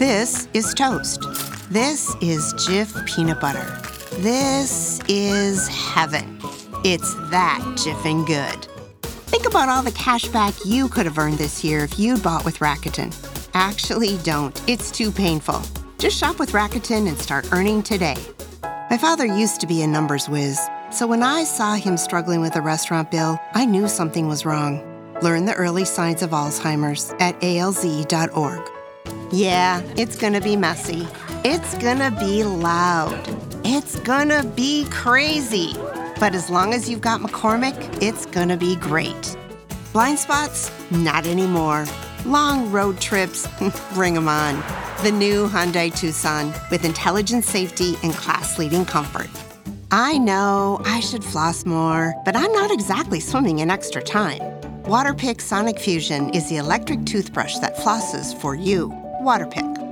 This is toast. This is Jif peanut butter. This is heaven. It's that Jiffin' good. Think about all the cash back you could have earned this year if you'd bought with Rakuten. Actually, don't. It's too painful. Just shop with Rakuten and start earning today. My father used to be a numbers whiz, so when I saw him struggling with a restaurant bill, I knew something was wrong. Learn the early signs of Alzheimer's at alz.org. Yeah, it's gonna be messy. It's gonna be loud. It's gonna be crazy. But as long as you've got McCormick, it's gonna be great. Blind spots? Not anymore. Long road trips? Bring 'em on. The new Hyundai Tucson with intelligent safety and class-leading comfort. I know I should floss more, but I'm not exactly swimming in extra time. Waterpik Sonic Fusion is the electric toothbrush that flosses for you. Waterpik.